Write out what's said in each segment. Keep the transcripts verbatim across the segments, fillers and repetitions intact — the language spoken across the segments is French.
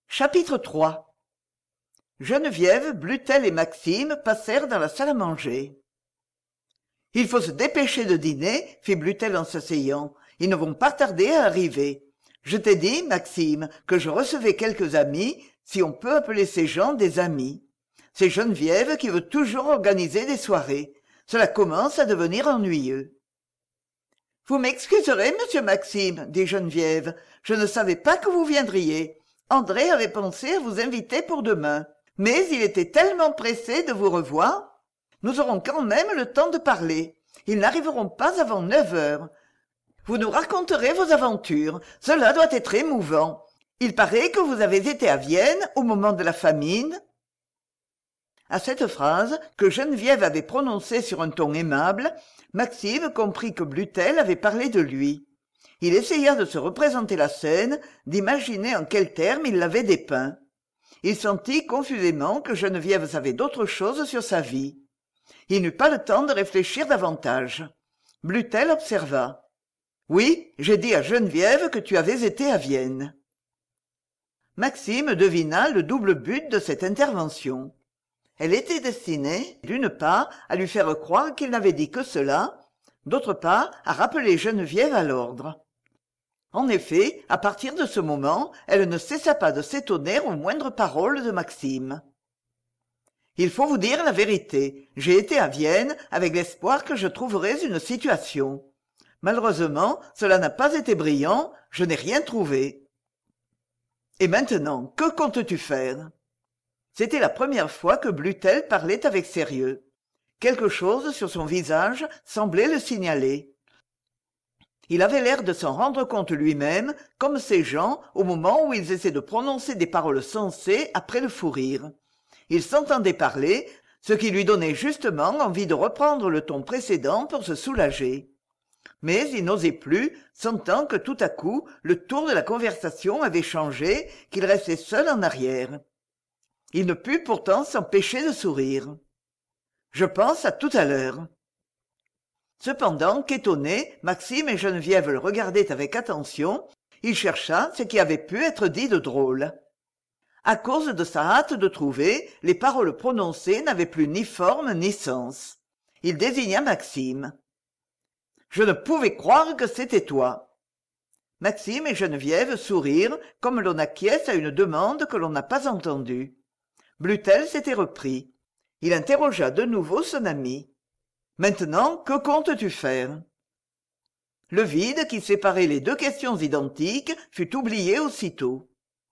Chapitre trois. Geneviève, Blutel et Maxime passèrent dans la salle à manger. « Il faut se dépêcher de dîner, fit Blutel en s'asseyant. Ils ne vont pas tarder à arriver. Je t'ai dit, Maxime, que je recevais quelques amis, si on peut appeler ces gens des amis. C'est Geneviève qui veut toujours organiser des soirées. Cela commence à devenir ennuyeux. »« Vous m'excuserez, monsieur Maxime, dit Geneviève. Je ne savais pas que vous viendriez. André avait pensé à vous inviter pour demain. Mais il était tellement pressé de vous revoir. Nous aurons quand même le temps de parler. Ils n'arriveront pas avant neuf heures. Vous nous raconterez vos aventures. Cela doit être émouvant. Il paraît que vous avez été à Vienne au moment de la famine. » À cette phrase, que Geneviève avait prononcée sur un ton aimable, Maxime comprit que Blutel avait parlé de lui. Il essaya de se représenter la scène, d'imaginer en quels termes il l'avait dépeint. Il sentit confusément que Geneviève savait d'autres choses sur sa vie. Il n'eut pas le temps de réfléchir davantage. Blutel observa. « Oui, j'ai dit à Geneviève que tu avais été à Vienne. » Maxime devina le double but de cette intervention. Elle était destinée, d'une part, à lui faire croire qu'il n'avait dit que cela, d'autre part, à rappeler Geneviève à l'ordre. En effet, à partir de ce moment, elle ne cessa pas de s'étonner aux moindres paroles de Maxime. « Il faut vous dire la vérité. J'ai été à Vienne avec l'espoir que je trouverais une situation. Malheureusement, cela n'a pas été brillant, je n'ai rien trouvé. Et maintenant, que comptes-tu faire ?» C'était la première fois que Blutel parlait avec sérieux. Quelque chose sur son visage semblait le signaler. Il avait l'air de s'en rendre compte lui-même, comme ces gens au moment où ils essaient de prononcer des paroles sensées après le fou rire. Il s'entendait parler, ce qui lui donnait justement envie de reprendre le ton précédent pour se soulager. Mais il n'osait plus, sentant que tout à coup le tour de la conversation avait changé, qu'il restait seul en arrière. Il ne put pourtant s'empêcher de sourire. « Je pense à tout à l'heure. » Cependant qu'étonné, Maxime et Geneviève le regardaient avec attention, il chercha ce qui avait pu être dit de drôle. À cause de sa hâte de trouver, les paroles prononcées n'avaient plus ni forme ni sens. Il désigna Maxime. « Je ne pouvais croire que c'était toi. » Maxime et Geneviève sourirent comme l'on acquiesce à une demande que l'on n'a pas entendue. Blutel s'était repris. Il interrogea de nouveau son ami. « Maintenant, que comptes-tu faire ?» Le vide qui séparait les deux questions identiques fut oublié aussitôt.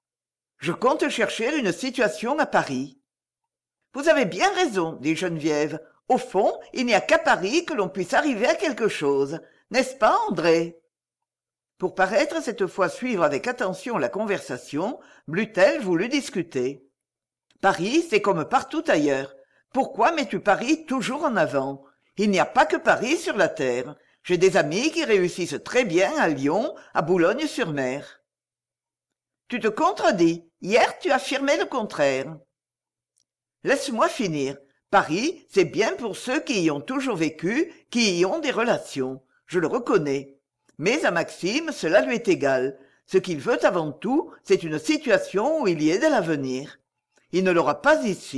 « Je compte chercher une situation à Paris. »« Vous avez bien raison, dit Geneviève. Au fond, il n'y a qu'à Paris que l'on puisse arriver à quelque chose. N'est-ce pas, André ?» Pour paraître cette fois suivre avec attention la conversation, Blutel voulut discuter. « Paris, c'est comme partout ailleurs. Pourquoi mets-tu Paris toujours en avant ? Il n'y a pas que Paris sur la terre. J'ai des amis qui réussissent très bien à Lyon, à Boulogne-sur-Mer. »« Tu te contredis. Hier, tu affirmais le contraire. »« Laisse-moi finir. Paris, c'est bien pour ceux qui y ont toujours vécu, qui y ont des relations. Je le reconnais. Mais à Maxime, cela lui est égal. Ce qu'il veut avant tout, c'est une situation où il y ait de l'avenir. Il ne l'aura pas ici. »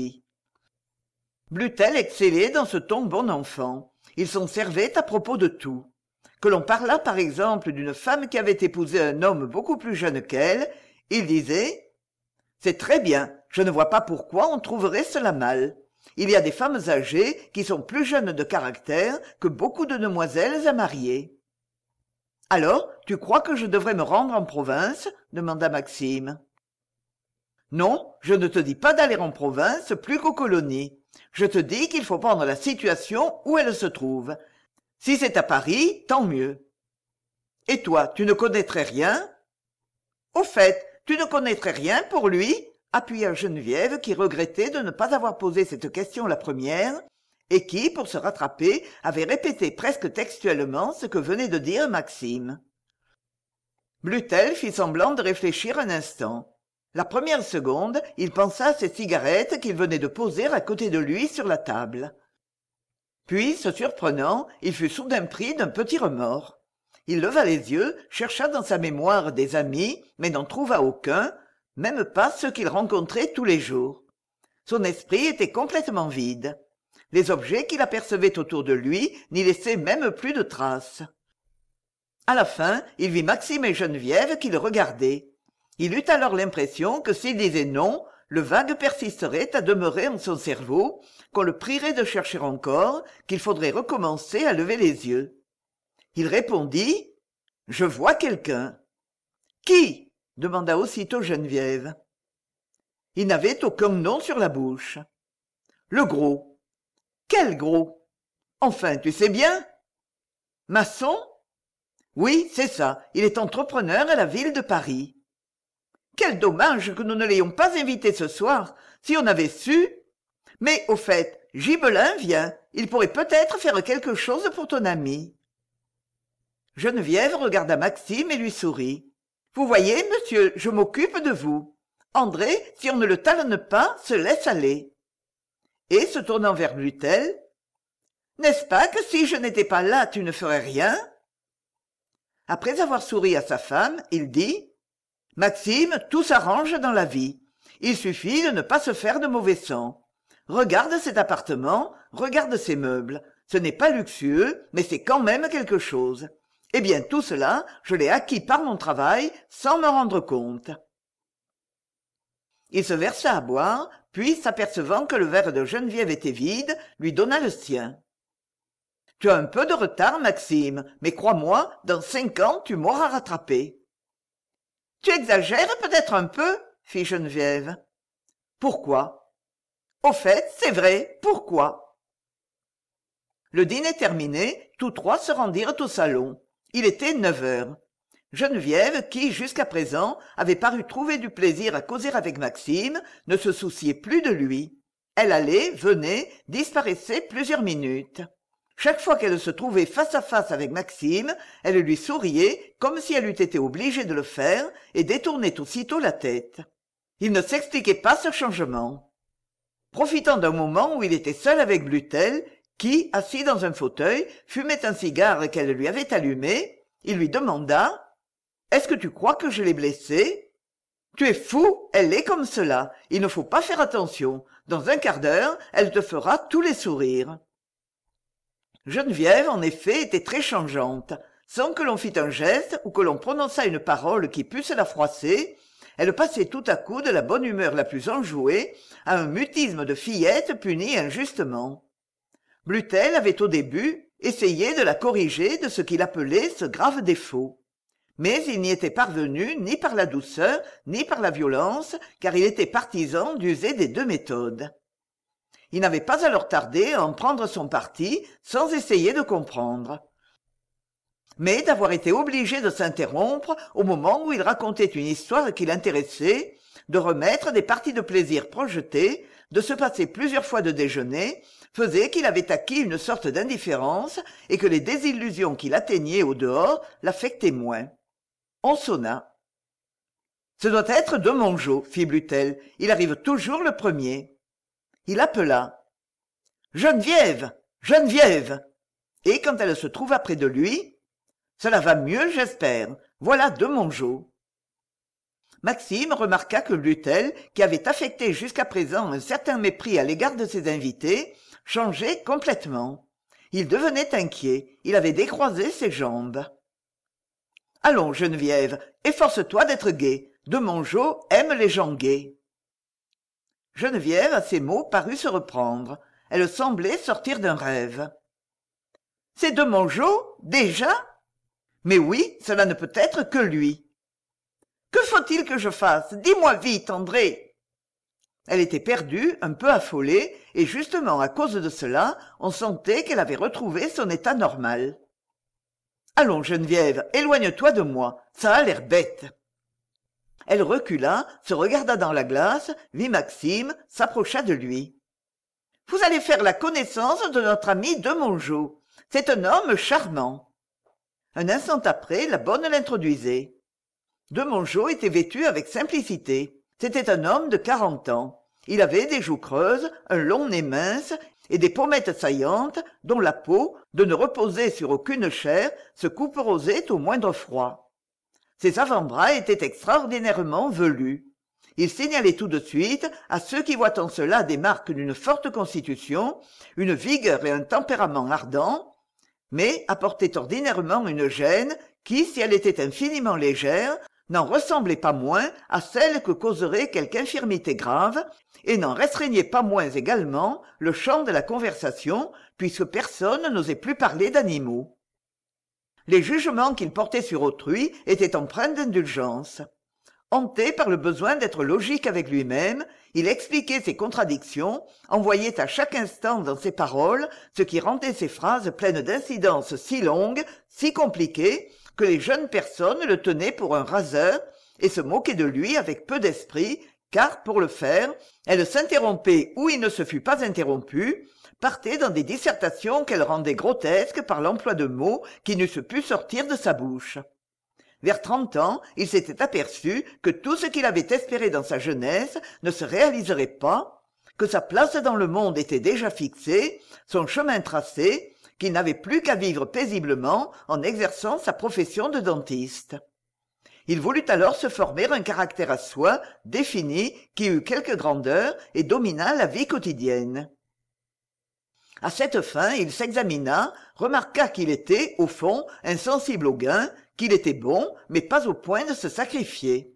Blutel excellait dans ce ton bon enfant. Il s'en servait à propos de tout. Que l'on parlât par exemple d'une femme qui avait épousé un homme beaucoup plus jeune qu'elle, il disait « C'est très bien, je ne vois pas pourquoi on trouverait cela mal. Il y a des femmes âgées qui sont plus jeunes de caractère que beaucoup de demoiselles à marier. »« Alors, tu crois que je devrais me rendre en province ?» demanda Maxime. « Non, je ne te dis pas d'aller en province plus qu'aux colonies. Je te dis qu'il faut prendre la situation où elle se trouve. Si c'est à Paris, tant mieux. Et toi, tu ne connaîtrais rien ? Au fait, tu ne connaîtrais rien pour lui ? Appuya Geneviève qui regrettait de ne pas avoir posé cette question la première et qui, pour se rattraper, avait répété presque textuellement ce que venait de dire Maxime. Blutel fit semblant de réfléchir un instant. La première seconde, il pensa à ses cigarettes qu'il venait de poser à côté de lui sur la table. Puis, se surprenant, il fut soudain pris d'un petit remords. Il leva les yeux, chercha dans sa mémoire des amis, mais n'en trouva aucun, même pas ceux qu'il rencontrait tous les jours. Son esprit était complètement vide. Les objets qu'il apercevait autour de lui n'y laissaient même plus de traces. À la fin, il vit Maxime et Geneviève qui le regardaient. Il eut alors l'impression que s'il disait non, le vague persisterait à demeurer en son cerveau, qu'on le prierait de chercher encore, qu'il faudrait recommencer à lever les yeux. Il répondit « Je vois quelqu'un ». « Qui ?» demanda aussitôt Geneviève. Il n'avait aucun nom sur la bouche. « Le gros. »« Quel gros ? Enfin, tu sais bien ?»« Maçon ? » ?»« Oui, c'est ça. Il est entrepreneur à la ville de Paris. »« Quel dommage que nous ne l'ayons pas invité ce soir. Si on avait su... Mais, au fait, Gibelin vient. Il pourrait peut-être faire quelque chose pour ton ami. » Geneviève regarda Maxime et lui sourit. « Vous voyez, monsieur, je m'occupe de vous. André, si on ne le talonne pas, se laisse aller. » Et, se tournant vers Blutel, « N'est-ce pas que si je n'étais pas là, tu ne ferais rien ?» Après avoir souri à sa femme, il dit « Maxime, tout s'arrange dans la vie. Il suffit de ne pas se faire de mauvais sang. Regarde cet appartement, regarde ces meubles. Ce n'est pas luxueux, mais c'est quand même quelque chose. Eh bien, tout cela, je l'ai acquis par mon travail, sans me rendre compte. » Il se versa à boire, puis, s'apercevant que le verre de Geneviève était vide, lui donna le sien. « Tu as un peu de retard, Maxime, mais crois-moi, dans cinq ans, tu m'auras rattrapé. »« Tu exagères peut-être un peu, » fit Geneviève. « Pourquoi ? » ?»« Au fait, c'est vrai, pourquoi ?» Le dîner terminé, tous trois se rendirent au salon. Il était neuf heures. Geneviève, qui, jusqu'à présent, avait paru trouver du plaisir à causer avec Maxime, ne se souciait plus de lui. Elle allait, venait, disparaissait plusieurs minutes. Chaque fois qu'elle se trouvait face à face avec Maxime, elle lui souriait comme si elle eût été obligée de le faire et détournait aussitôt la tête. Il ne s'expliquait pas ce changement. Profitant d'un moment où il était seul avec Blutel, qui, assis dans un fauteuil, fumait un cigare qu'elle lui avait allumé, il lui demanda « Est-ce que tu crois que je l'ai blessée ? » « Tu es fou, elle est comme cela. Il ne faut pas faire attention. Dans un quart d'heure, elle te fera tous les sourires. » Geneviève, en effet, était très changeante. Sans que l'on fît un geste ou que l'on prononçât une parole qui puisse la froisser, elle passait tout à coup de la bonne humeur la plus enjouée à un mutisme de fillette punie injustement. Blutel avait au début essayé de la corriger de ce qu'il appelait ce grave défaut. Mais il n'y était parvenu ni par la douceur ni par la violence, car il était partisan d'user des deux méthodes. Il n'avait pas alors tardé à en prendre son parti sans essayer de comprendre. Mais d'avoir été obligé de s'interrompre au moment où il racontait une histoire qui l'intéressait, de remettre des parties de plaisir projetées, de se passer plusieurs fois de déjeuner, faisait qu'il avait acquis une sorte d'indifférence et que les désillusions qui l'atteignaient au dehors l'affectaient moins. On sonna. « Ce doit être de Mongeau, fit Blutel. Il arrive toujours le premier. » Il appela. « Geneviève ! Geneviève !» Et quand elle se trouva près de lui, « Cela va mieux, j'espère. Voilà de Mongeau. » Maxime remarqua que Blutel, qui avait affecté jusqu'à présent un certain mépris à l'égard de ses invités, changeait complètement. Il devenait inquiet. Il avait décroisé ses jambes. « Allons, Geneviève, efforce-toi d'être gaie. De Mongeau aime les gens gais. » Geneviève, à ces mots, parut se reprendre. Elle semblait sortir d'un rêve. « C'est de Mongeau, déjà ? Mais oui, cela ne peut être que lui. Que faut-il que je fasse ? Dis-moi vite, André. » Elle était perdue, un peu affolée, et justement à cause de cela, on sentait qu'elle avait retrouvé son état normal. « Allons, Geneviève, éloigne-toi de moi, ça a l'air bête. » Elle recula, se regarda dans la glace, vit Maxime, s'approcha de lui. « Vous allez faire la connaissance de notre ami de Mongeau. C'est un homme charmant. » Un instant après, la bonne l'introduisait. De Mongeau était vêtu avec simplicité. C'était un homme de quarante ans. Il avait des joues creuses, un long nez mince et des pommettes saillantes dont la peau, de ne reposer sur aucune chair, se couperosait au moindre froid. Ses avant-bras étaient extraordinairement velus. Il signalait tout de suite à ceux qui voient en cela des marques d'une forte constitution, une vigueur et un tempérament ardents, mais apportait ordinairement une gêne qui, si elle était infiniment légère, n'en ressemblait pas moins à celle que causerait quelque infirmité grave, et n'en restreignait pas moins également le champ de la conversation, puisque personne n'osait plus parler d'animaux. Les jugements qu'il portait sur autrui étaient empreints d'indulgence. Hanté par le besoin d'être logique avec lui-même, il expliquait ses contradictions, envoyait à chaque instant dans ses paroles ce qui rendait ses phrases pleines d'incidences si longues, si compliquées, que les jeunes personnes le tenaient pour un raseur et se moquaient de lui avec peu d'esprit, car, pour le faire, elle s'interrompait où il ne se fût pas interrompu, partait dans des dissertations qu'elle rendait grotesques par l'emploi de mots qui n'eussent pu sortir de sa bouche. Vers trente ans, il s'était aperçu que tout ce qu'il avait espéré dans sa jeunesse ne se réaliserait pas, que sa place dans le monde était déjà fixée, son chemin tracé, qu'il n'avait plus qu'à vivre paisiblement en exerçant sa profession de dentiste. Il voulut alors se former un caractère à soi, défini, qui eût quelque grandeur et dominât la vie quotidienne. À cette fin, il s'examina, remarqua qu'il était, au fond, insensible au gain, qu'il était bon, mais pas au point de se sacrifier.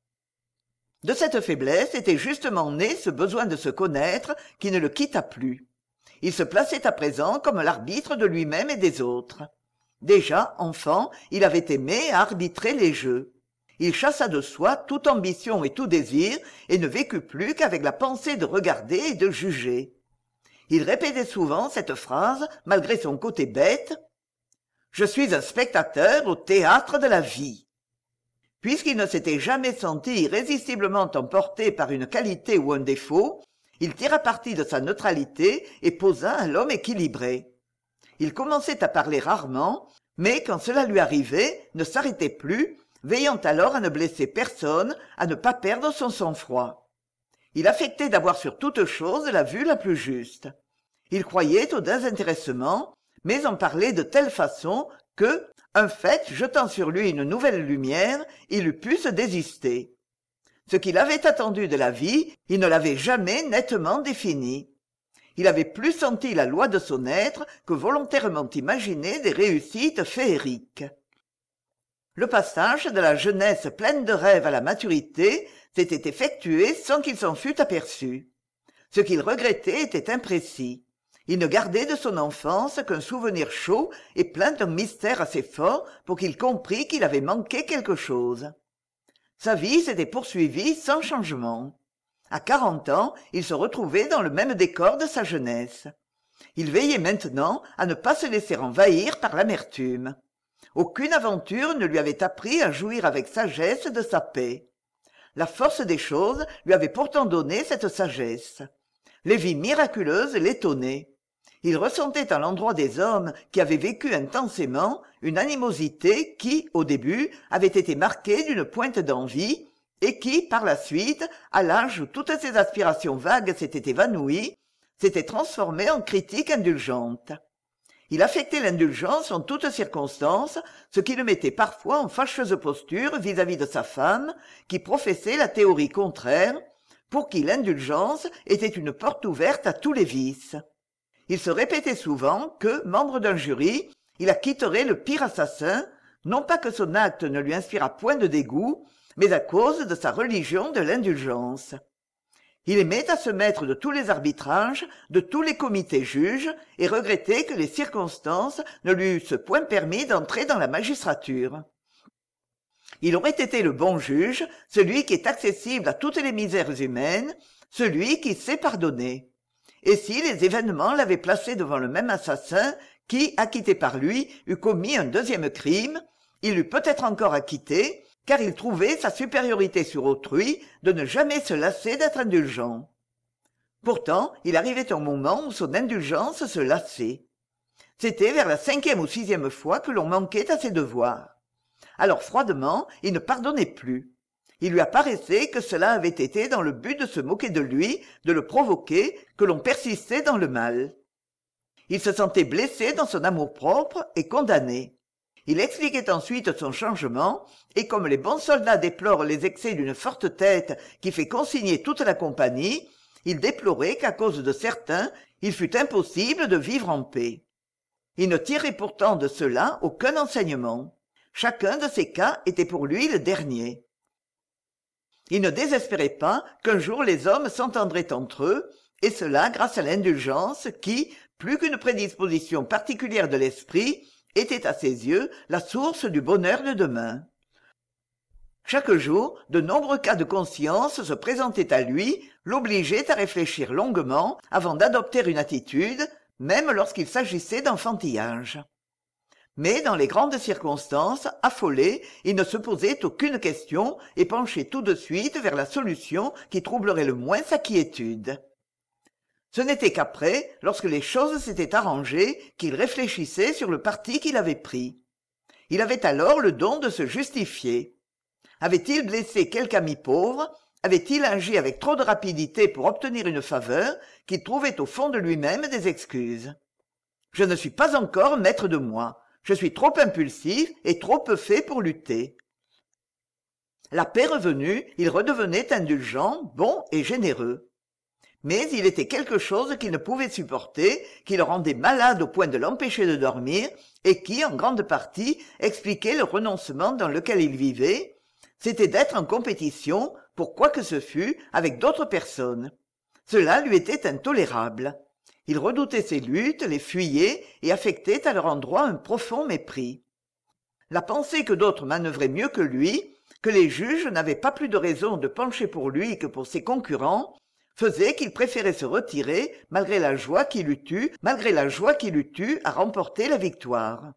De cette faiblesse était justement né ce besoin de se connaître qui ne le quitta plus. Il se plaçait à présent comme l'arbitre de lui-même et des autres. Déjà, enfant, il avait aimé à arbitrer les jeux. Il chassa de soi toute ambition et tout désir, et ne vécut plus qu'avec la pensée de regarder et de juger. Il répétait souvent cette phrase, malgré son côté bête. « Je suis un spectateur au théâtre de la vie. » Puisqu'il ne s'était jamais senti irrésistiblement emporté par une qualité ou un défaut, il tira parti de sa neutralité et posa à l'homme équilibré. Il commençait à parler rarement, mais quand cela lui arrivait, ne s'arrêtait plus, veillant alors à ne blesser personne, à ne pas perdre son sang-froid. Il affectait d'avoir sur toute chose la vue la plus juste. Il croyait au désintéressement, mais en parlait de telle façon que, un fait jetant sur lui une nouvelle lumière, il eût pu se désister. Ce qu'il avait attendu de la vie, il ne l'avait jamais nettement défini. Il avait plus senti la loi de son être que volontairement imaginé des réussites féeriques. Le passage de la jeunesse pleine de rêves à la maturité s'était effectué sans qu'il s'en fût aperçu. Ce qu'il regrettait était imprécis. Il ne gardait de son enfance qu'un souvenir chaud et plein d'un mystère assez fort pour qu'il comprît qu'il avait manqué quelque chose. Sa vie s'était poursuivie sans changement. À quarante ans, il se retrouvait dans le même décor de sa jeunesse. Il veillait maintenant à ne pas se laisser envahir par l'amertume. Aucune aventure ne lui avait appris à jouir avec sagesse de sa paix. La force des choses lui avait pourtant donné cette sagesse. Les vies miraculeuses l'étonnaient. Il ressentait à l'endroit des hommes qui avaient vécu intensément une animosité qui, au début, avait été marquée d'une pointe d'envie et qui, par la suite, à l'âge où toutes ses aspirations vagues s'étaient évanouies, s'était transformée en critique indulgente. Il affectait l'indulgence en toutes circonstances, ce qui le mettait parfois en fâcheuse posture vis-à-vis de sa femme, qui professait la théorie contraire, pour qui l'indulgence était une porte ouverte à tous les vices. Il se répétait souvent que, membre d'un jury, il acquitterait le pire assassin, non pas que son acte ne lui inspirât point de dégoût, mais à cause de sa religion de l'indulgence. Il aimait à se mettre de tous les arbitrages, de tous les comités juges, et regrettait que les circonstances ne lui eussent point permis d'entrer dans la magistrature. Il aurait été le bon juge, celui qui est accessible à toutes les misères humaines, celui qui sait pardonner. Et si les événements l'avaient placé devant le même assassin, qui, acquitté par lui, eût commis un deuxième crime, il l'eût peut-être encore acquitté, car il trouvait sa supériorité sur autrui de ne jamais se lasser d'être indulgent. Pourtant, il arrivait un moment où son indulgence se lassait. C'était vers la cinquième ou sixième fois que l'on manquait à ses devoirs. Alors froidement, il ne pardonnait plus. Il lui apparaissait que cela avait été dans le but de se moquer de lui, de le provoquer, que l'on persistait dans le mal. Il se sentait blessé dans son amour-propre et condamné. Il expliquait ensuite son changement, et comme les bons soldats déplorent les excès d'une forte tête qui fait consigner toute la compagnie, il déplorait qu'à cause de certains, il fût impossible de vivre en paix. Il ne tirait pourtant de cela aucun enseignement. Chacun de ces cas était pour lui le dernier. Il ne désespérait pas qu'un jour les hommes s'entendraient entre eux, et cela grâce à l'indulgence qui, plus qu'une prédisposition particulière de l'esprit, était à ses yeux la source du bonheur de demain. Chaque jour, de nombreux cas de conscience se présentaient à lui, l'obligeaient à réfléchir longuement avant d'adopter une attitude, même lorsqu'il s'agissait d'enfantillage. Mais dans les grandes circonstances, affolé, il ne se posait aucune question et penchait tout de suite vers la solution qui troublerait le moins sa quiétude. Ce n'était qu'après, lorsque les choses s'étaient arrangées, qu'il réfléchissait sur le parti qu'il avait pris. Il avait alors le don de se justifier. Avait-il blessé quelque ami pauvre? Avait-il agi avec trop de rapidité pour obtenir une faveur qu'il trouvait au fond de lui-même des excuses? Je ne suis pas encore maître de moi. Je suis trop impulsif et trop peu fait pour lutter. La paix revenue, il redevenait indulgent, bon et généreux. Mais il était quelque chose qu'il ne pouvait supporter, qui le rendait malade au point de l'empêcher de dormir, et qui, en grande partie, expliquait le renoncement dans lequel il vivait, c'était d'être en compétition, pour quoi que ce fût, avec d'autres personnes. Cela lui était intolérable. Il redoutait ces luttes, les fuyait et affectait à leur endroit un profond mépris. La pensée que d'autres manœuvraient mieux que lui, que les juges n'avaient pas plus de raison de pencher pour lui que pour ses concurrents, faisait qu'il préférait se retirer malgré la joie qu'il eût eue, malgré la joie qu'il eût eue à remporter la victoire.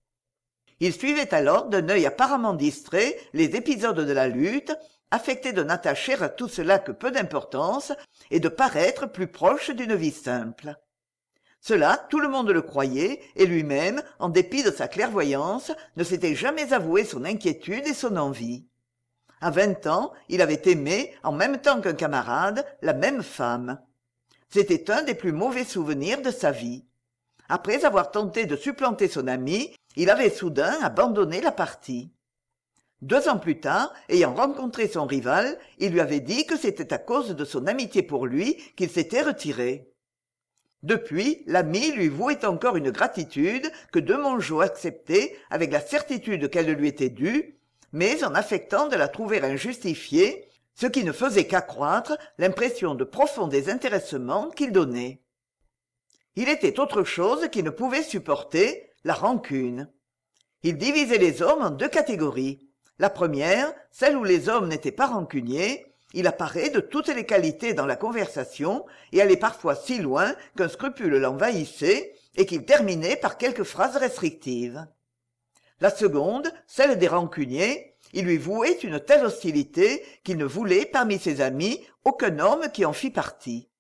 Il suivait alors d'un œil apparemment distrait les épisodes de la lutte, affecté de n'attacher à tout cela que peu d'importance et de paraître plus proche d'une vie simple. Cela, tout le monde le croyait, et lui-même, en dépit de sa clairvoyance, ne s'était jamais avoué son inquiétude et son envie. À vingt ans, il avait aimé, en même temps qu'un camarade, la même femme. C'était un des plus mauvais souvenirs de sa vie. Après avoir tenté de supplanter son ami, il avait soudain abandonné la partie. Deux ans plus tard, ayant rencontré son rival, il lui avait dit que c'était à cause de son amitié pour lui qu'il s'était retiré. Depuis, l'ami lui vouait encore une gratitude que de Mongeau acceptait avec la certitude qu'elle lui était due, mais en affectant de la trouver injustifiée, ce qui ne faisait qu'accroître l'impression de profond désintéressement qu'il donnait. Il était autre chose qu'il ne pouvait supporter, la rancune. Il divisait les hommes en deux catégories. La première, celle où les hommes n'étaient pas rancuniers, il apparaît de toutes les qualités dans la conversation et allait parfois si loin qu'un scrupule l'envahissait et qu'il terminait par quelques phrases restrictives. La seconde, celle des rancuniers, il lui vouait une telle hostilité qu'il ne voulait parmi ses amis aucun homme qui en fît partie.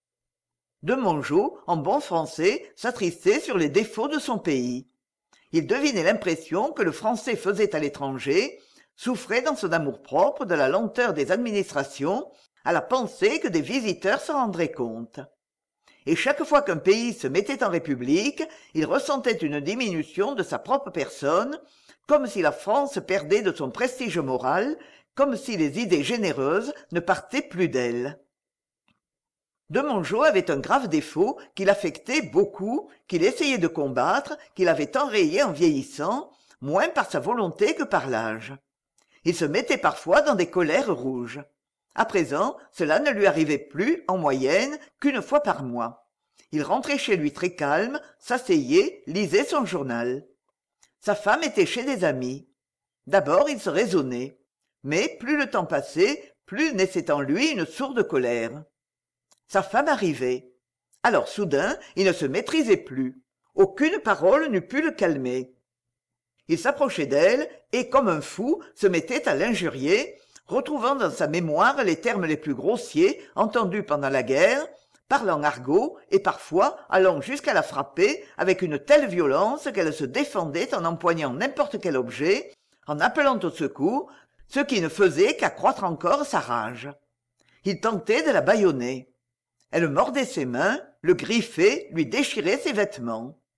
De Mongeau, en bon français, s'attristait sur les défauts de son pays. Il devinait l'impression que le français faisait à l'étranger, souffrait dans son amour-propre de la lenteur des administrations, à la pensée que des visiteurs s'en rendraient compte. Et chaque fois qu'un pays se mettait en république, il ressentait une diminution de sa propre personne, comme si la France perdait de son prestige moral, comme si les idées généreuses ne partaient plus d'elle. De Mongeau avait un grave défaut qu'il affectait beaucoup, qu'il essayait de combattre, qu'il avait enrayé en vieillissant, moins par sa volonté que par l'âge. Il se mettait parfois dans des colères rouges. À présent, cela ne lui arrivait plus, en moyenne, qu'une fois par mois. Il rentrait chez lui très calme, s'asseyait, lisait son journal. Sa femme était chez des amis. D'abord, il se raisonnait. Mais plus le temps passait, plus naissait en lui une sourde colère. Sa femme arrivait. Alors soudain, il ne se maîtrisait plus. Aucune parole n'eût pu le calmer. Il s'approchait d'elle et, comme un fou, se mettait à l'injurier, retrouvant dans sa mémoire les termes les plus grossiers entendus pendant la guerre, parlant argot et parfois allant jusqu'à la frapper avec une telle violence qu'elle se défendait en empoignant n'importe quel objet, en appelant au secours, ce qui ne faisait qu'accroître encore sa rage. Il tentait de la bâillonner. Elle mordait ses mains, le griffait, lui déchirait ses vêtements.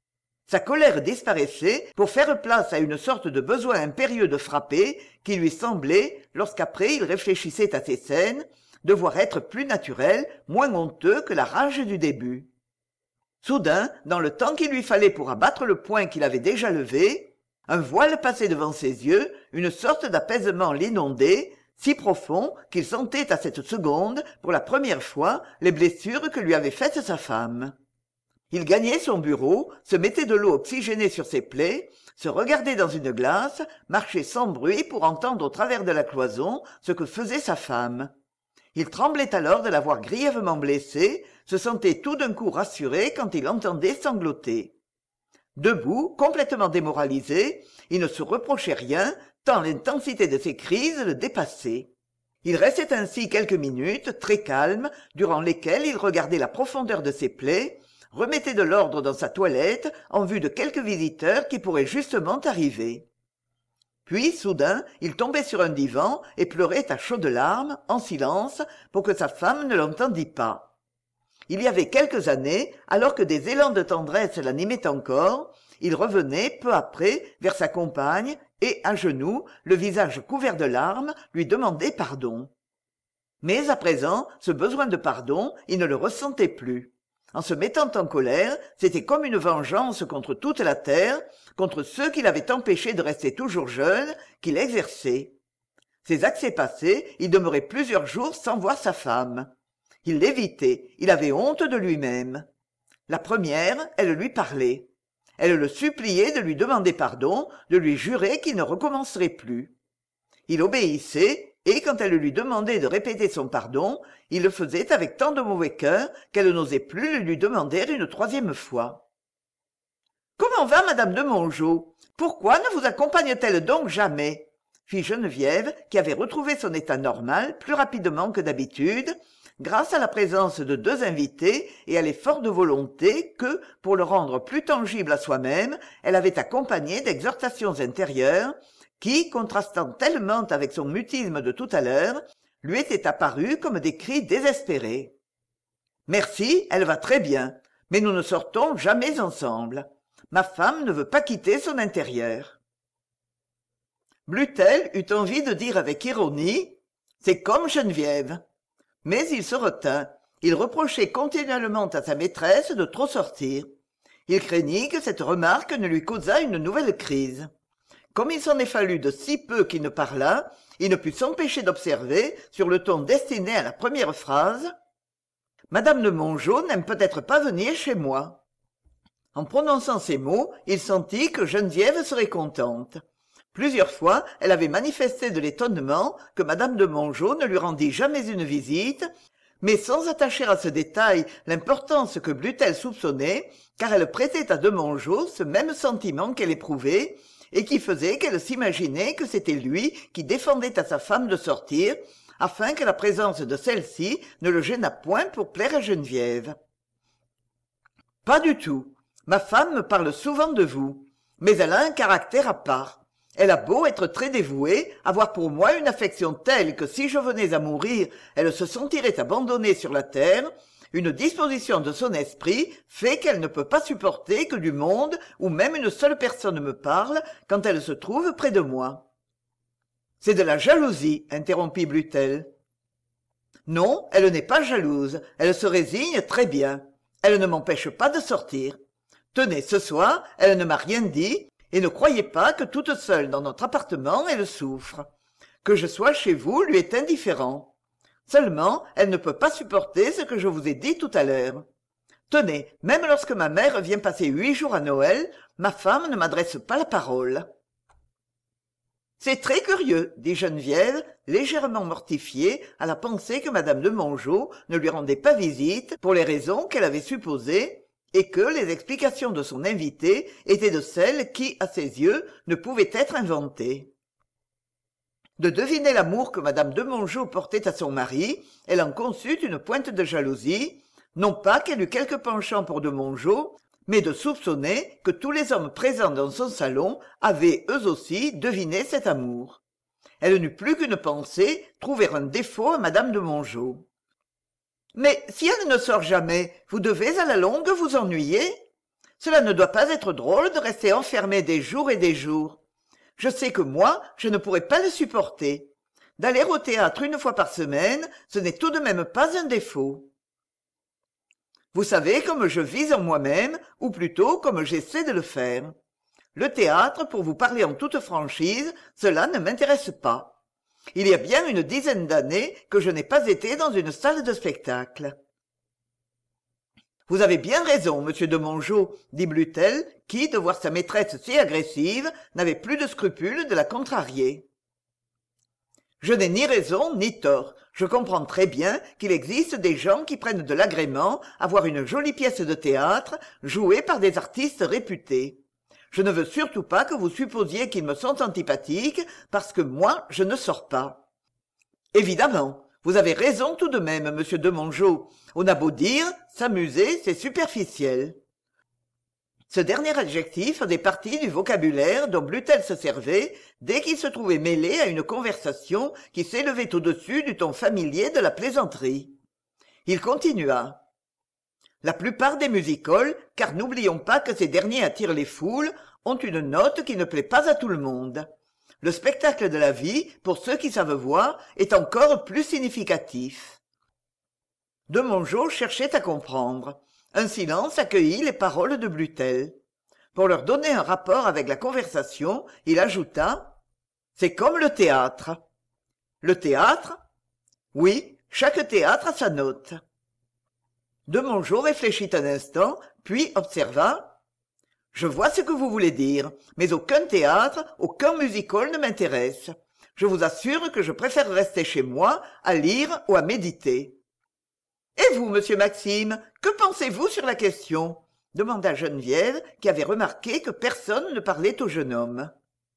Sa colère disparaissait pour faire place à une sorte de besoin impérieux de frapper qui lui semblait, lorsqu'après il réfléchissait à ces scènes, devoir être plus naturel, moins honteux que la rage du début. Soudain, dans le temps qu'il lui fallait pour abattre le poing qu'il avait déjà levé, un voile passait devant ses yeux, une sorte d'apaisement l'inondait, si profond qu'il sentait à cette seconde, pour la première fois, les blessures que lui avait faites sa femme. Il gagnait son bureau, se mettait de l'eau oxygénée sur ses plaies, se regardait dans une glace, marchait sans bruit pour entendre au travers de la cloison ce que faisait sa femme. Il tremblait alors de l'avoir grièvement blessée, se sentait tout d'un coup rassuré quand il l'entendait sangloter. Debout, complètement démoralisé, il ne se reprochait rien, tant l'intensité de ses crises le dépassait. Il restait ainsi quelques minutes, très calme, durant lesquelles il regardait la profondeur de ses plaies, remettait de l'ordre dans sa toilette en vue de quelques visiteurs qui pourraient justement arriver. Puis, soudain, il tombait sur un divan et pleurait à chaudes larmes, en silence, pour que sa femme ne l'entendît pas. Il y avait quelques années, alors que des élans de tendresse l'animaient encore, il revenait, peu après, vers sa compagne et, à genoux, le visage couvert de larmes, lui demandait pardon. Mais à présent, ce besoin de pardon, il ne le ressentait plus. En se mettant en colère, c'était comme une vengeance contre toute la terre, contre ceux qui l'avaient empêché de rester toujours jeune, qu'il exerçait. Ces accès passés, il demeurait plusieurs jours sans voir sa femme. Il l'évitait, il avait honte de lui-même. La première, elle lui parlait. Elle le suppliait de lui demander pardon, de lui jurer qu'il ne recommencerait plus. Il obéissait, et quand elle lui demandait de répéter son pardon, il le faisait avec tant de mauvais cœur qu'elle n'osait plus le lui demander une troisième fois. « Comment va madame de Mongeau? Pourquoi ne vous accompagne-t-elle donc jamais ?» fit Geneviève, qui avait retrouvé son état normal plus rapidement que d'habitude, grâce à la présence de deux invités et à l'effort de volonté que, pour le rendre plus tangible à soi-même, elle avait accompagné d'exhortations intérieures, qui, contrastant tellement avec son mutisme de tout à l'heure, lui étaient apparus comme des cris désespérés. « Merci, elle va très bien, mais nous ne sortons jamais ensemble. Ma femme ne veut pas quitter son intérieur. » Blutel eut envie de dire avec ironie « C'est comme Geneviève ». Mais il se retint. Il reprochait continuellement à sa maîtresse de trop sortir. Il craignit que cette remarque ne lui causât une nouvelle crise. Comme il s'en est fallu de si peu qu'il ne parlât, il ne put s'empêcher d'observer, sur le ton destiné à la première phrase, « Madame de Mongeau n'aime peut-être pas venir chez moi. » En prononçant ces mots, il sentit que Geneviève serait contente. Plusieurs fois, elle avait manifesté de l'étonnement que madame de Mongeau ne lui rendît jamais une visite, mais sans attacher à ce détail l'importance que Blutel soupçonnait, car elle prêtait à de Mongeau ce même sentiment qu'elle éprouvait, et qui faisait qu'elle s'imaginait que c'était lui qui défendait à sa femme de sortir, afin que la présence de celle-ci ne le gênât point pour plaire à Geneviève. « Pas du tout. Ma femme me parle souvent de vous, mais elle a un caractère à part. Elle a beau être très dévouée, avoir pour moi une affection telle que si je venais à mourir, elle se sentirait abandonnée sur la terre, une disposition de son esprit fait qu'elle ne peut pas supporter que du monde ou même une seule personne me parle quand elle se trouve près de moi. »« C'est de la jalousie, interrompit Blutel. »« Non, elle n'est pas jalouse, elle se résigne très bien. Elle ne m'empêche pas de sortir. Tenez, ce soir, elle ne m'a rien dit, et ne croyez pas que toute seule dans notre appartement elle souffre. Que je sois chez vous lui est indifférent. Seulement, elle ne peut pas supporter ce que je vous ai dit tout à l'heure. Tenez, même lorsque ma mère vient passer huit jours à Noël, ma femme ne m'adresse pas la parole. »« C'est très curieux, » dit Geneviève, légèrement mortifiée à la pensée que madame de Mongeau ne lui rendait pas visite pour les raisons qu'elle avait supposées, et que les explications de son invité étaient de celles qui, à ses yeux, ne pouvaient être inventées. De deviner l'amour que madame de Mongeau portait à son mari, elle en conçut une pointe de jalousie, non pas qu'elle eût quelque penchant pour de Mongeau, mais de soupçonner que tous les hommes présents dans son salon avaient eux aussi deviné cet amour. Elle n'eut plus qu'une pensée, trouver un défaut à madame de Mongeau. « Mais si elle ne sort jamais, vous devez à la longue vous ennuyer ? Cela ne doit pas être drôle de rester enfermé des jours et des jours. Je sais que moi, je ne pourrais pas le supporter. D'aller au théâtre une fois par semaine, ce n'est tout de même pas un défaut. Vous savez comme je vis en moi-même, ou plutôt comme j'essaie de le faire. Le théâtre, pour vous parler en toute franchise, cela ne m'intéresse pas. Il y a bien une dizaine d'années que je n'ai pas été dans une salle de spectacle. Vous avez bien raison, monsieur de Mongeau, dit Blutel, qui, de voir sa maîtresse si agressive, n'avait plus de scrupule de la contrarier. Je n'ai ni raison ni tort. Je comprends très bien qu'il existe des gens qui prennent de l'agrément à voir une jolie pièce de théâtre jouée par des artistes réputés. Je ne veux surtout pas que vous supposiez qu'ils me sont antipathiques, parce que moi, je ne sors pas. Évidemment, vous avez raison tout de même, monsieur de Mongeau. On a beau dire, s'amuser, c'est superficiel. Ce dernier adjectif faisait partie du vocabulaire dont Blutel se servait dès qu'il se trouvait mêlé à une conversation qui s'élevait au-dessus du ton familier de la plaisanterie. Il continua. La plupart des music-halls, car n'oublions pas que ces derniers attirent les foules, ont une note qui ne plaît pas à tout le monde. Le spectacle de la vie, pour ceux qui savent voir, est encore plus significatif. De Mongeau cherchait à comprendre. Un silence accueillit les paroles de Blutel. Pour leur donner un rapport avec la conversation, il ajouta « C'est comme le théâtre. » Le théâtre ? Oui, chaque théâtre a sa note. De Mongeau réfléchit un instant, puis observa « Je vois ce que vous voulez dire, mais aucun théâtre, aucun music-hall ne m'intéresse. Je vous assure que je préfère rester chez moi, à lire ou à méditer. » Et vous, monsieur Maxime, que pensez-vous sur la question ? Demanda Geneviève, qui avait remarqué que personne ne parlait au jeune homme.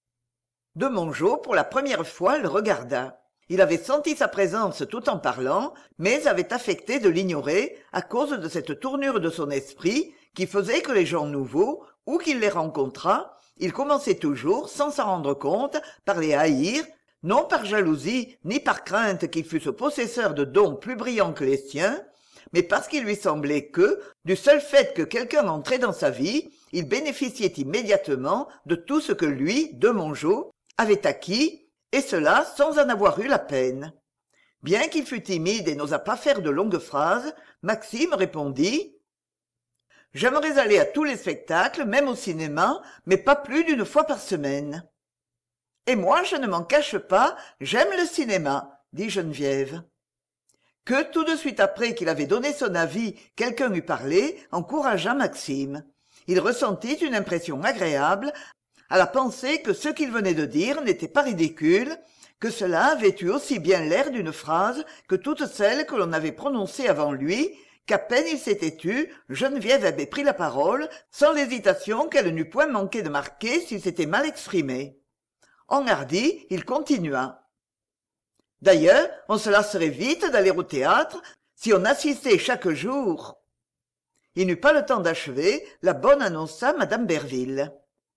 De Mongeau, pour la première fois, le regarda. Il avait senti sa présence tout en parlant, mais avait affecté de l'ignorer à cause de cette tournure de son esprit qui faisait que les gens nouveaux, où qu'il les rencontrât, il commençait toujours, sans s'en rendre compte, par les haïr, non par jalousie ni par crainte qu'ils fussent possesseurs de dons plus brillants que les siens, mais parce qu'il lui semblait que, du seul fait que quelqu'un entrait dans sa vie, il bénéficiait immédiatement de tout ce que lui, de Mongeau, avait acquis, et cela sans en avoir eu la peine. Bien qu'il fût timide et n'osât pas faire de longues phrases, Maxime répondit « J'aimerais aller à tous les spectacles, même au cinéma, mais pas plus d'une fois par semaine. » « Et moi, je ne m'en cache pas, j'aime le cinéma, » dit Geneviève. Que tout de suite après qu'il avait donné son avis, quelqu'un eût parlé, encouragea Maxime. Il ressentit une impression agréable à la pensée que ce qu'il venait de dire n'était pas ridicule, que cela avait eu aussi bien l'air d'une phrase que toutes celles que l'on avait prononcées avant lui, qu'à peine il s'était tu, Geneviève avait pris la parole, sans l'hésitation qu'elle n'eût point manqué de marquer s'il s'était mal exprimé. Enhardi, il continua. D'ailleurs, on se lasserait vite d'aller au théâtre si on assistait chaque jour. Il n'eut pas le temps d'achever, la bonne annonça madame Berville.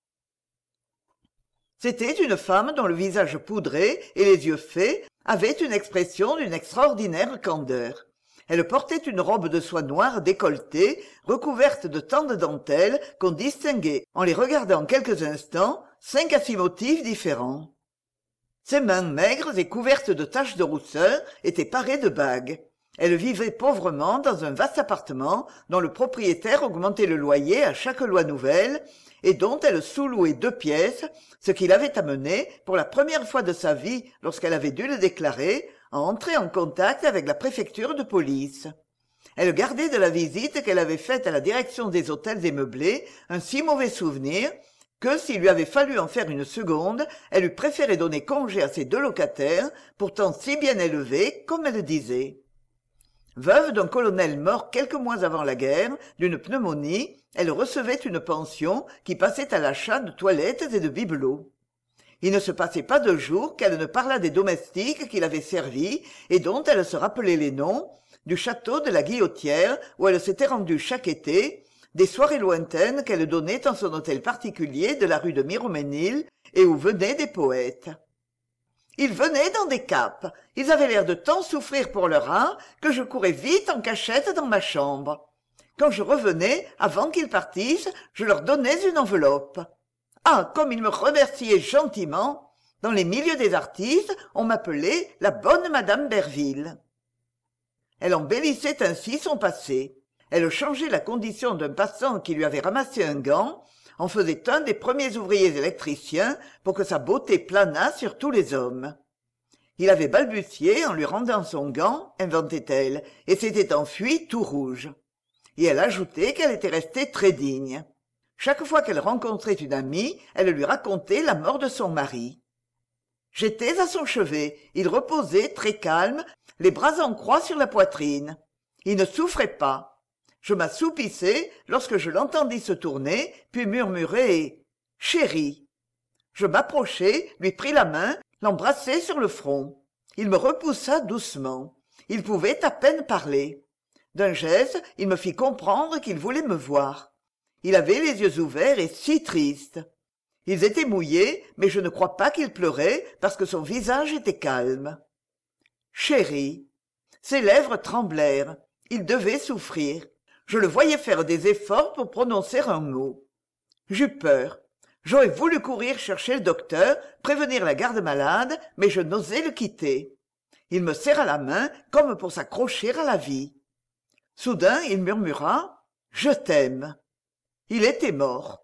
C'était une femme dont le visage poudré et les yeux faits avaient une expression d'une extraordinaire candeur. Elle portait une robe de soie noire décolletée, recouverte de tant de dentelles qu'on distinguait, en les regardant quelques instants, cinq à six motifs différents. Ses mains maigres et couvertes de taches de rousseur étaient parées de bagues. Elle vivait pauvrement dans un vaste appartement dont le propriétaire augmentait le loyer à chaque loi nouvelle et dont elle sous-louait deux pièces, ce qui l'avait amenée, pour la première fois de sa vie lorsqu'elle avait dû le déclarer, à entrer en contact avec la préfecture de police. Elle gardait de la visite qu'elle avait faite à la direction des hôtels et meublés un si mauvais souvenir que s'il lui avait fallu en faire une seconde, elle eût préféré donner congé à ses deux locataires, pourtant si bien élevés, comme elle disait. Veuve d'un colonel mort quelques mois avant la guerre, d'une pneumonie, elle recevait une pension qui passait à l'achat de toilettes et de bibelots. Il ne se passait pas de jour qu'elle ne parlât des domestiques qui l'avaient servie et dont elle se rappelait les noms, du château de la Guillotière où elle s'était rendue chaque été, des soirées lointaines qu'elle donnait en son hôtel particulier de la rue de Miromesnil et où venaient des poètes. Ils venaient dans des capes, ils avaient l'air de tant souffrir pour leur art que je courais vite en cachette dans ma chambre. Quand je revenais, avant qu'ils partissent, je leur donnais une enveloppe. Ah, comme ils me remerciaient gentiment! Dans les milieux des artistes, on m'appelait la bonne madame Berville. Elle embellissait ainsi son passé. Elle changeait la condition d'un passant qui lui avait ramassé un gant, en faisait un des premiers ouvriers électriciens pour que sa beauté planât sur tous les hommes. Il avait balbutié en lui rendant son gant, inventait-elle, et s'était enfui tout rouge. Et elle ajoutait qu'elle était restée très digne. Chaque fois qu'elle rencontrait une amie, elle lui racontait la mort de son mari. J'étais à son chevet, il reposait, très calme, les bras en croix sur la poitrine. Il ne souffrait pas. Je m'assoupissais lorsque je l'entendis se tourner, puis murmurer « Chérie ». Je m'approchai, lui pris la main, l'embrassai sur le front. Il me repoussa doucement. Il pouvait à peine parler. D'un geste, il me fit comprendre qu'il voulait me voir. Il avait les yeux ouverts et si tristes. Ils étaient mouillés, mais je ne crois pas qu'il pleurait parce que son visage était calme. « Chérie ». Ses lèvres tremblèrent. Il devait souffrir. Je le voyais faire des efforts pour prononcer un mot. J'eus peur. J'aurais voulu courir chercher le docteur, prévenir la garde-malade, mais je n'osais le quitter. Il me serra la main comme pour s'accrocher à la vie. Soudain, il murmura « Je t'aime ». Il était mort.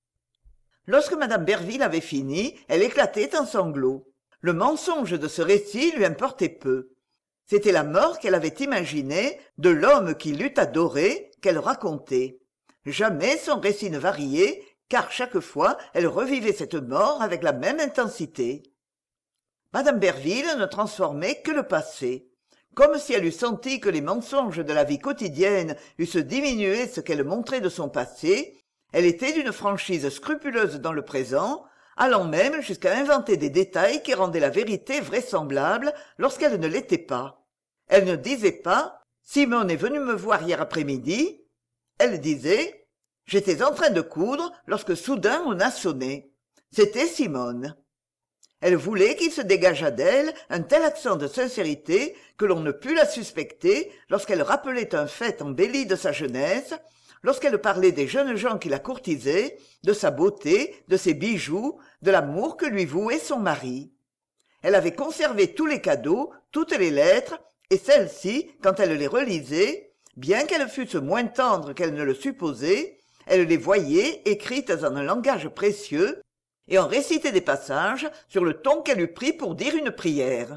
Lorsque madame Berville avait fini, elle éclatait en sanglots. Le mensonge de ce récit lui importait peu. C'était la mort qu'elle avait imaginée de l'homme qui l'eût adorée qu'elle racontait. Jamais son récit ne variait, car chaque fois elle revivait cette mort avec la même intensité. Madame Berville ne transformait que le passé. Comme si elle eût senti que les mensonges de la vie quotidienne eussent diminué ce qu'elle montrait de son passé, elle était d'une franchise scrupuleuse dans le présent, allant même jusqu'à inventer des détails qui rendaient la vérité vraisemblable lorsqu'elle ne l'était pas. Elle ne disait pas « Simone est venue me voir hier après-midi ». Elle disait « J'étais en train de coudre lorsque soudain on a sonné. C'était Simone ». Elle voulait qu'il se dégageât d'elle un tel accent de sincérité que l'on ne pût la suspecter lorsqu'elle rappelait un fait embelli de sa jeunesse, lorsqu'elle parlait des jeunes gens qui la courtisaient, de sa beauté, de ses bijoux, de l'amour que lui vouait son mari. Elle avait conservé tous les cadeaux, toutes les lettres, et celles-ci, quand elle les relisait, bien qu'elles fussent moins tendres qu'elle ne le supposait, elle les voyait écrites en un langage précieux, et en récitait des passages sur le ton qu'elle eût pris pour dire une prière.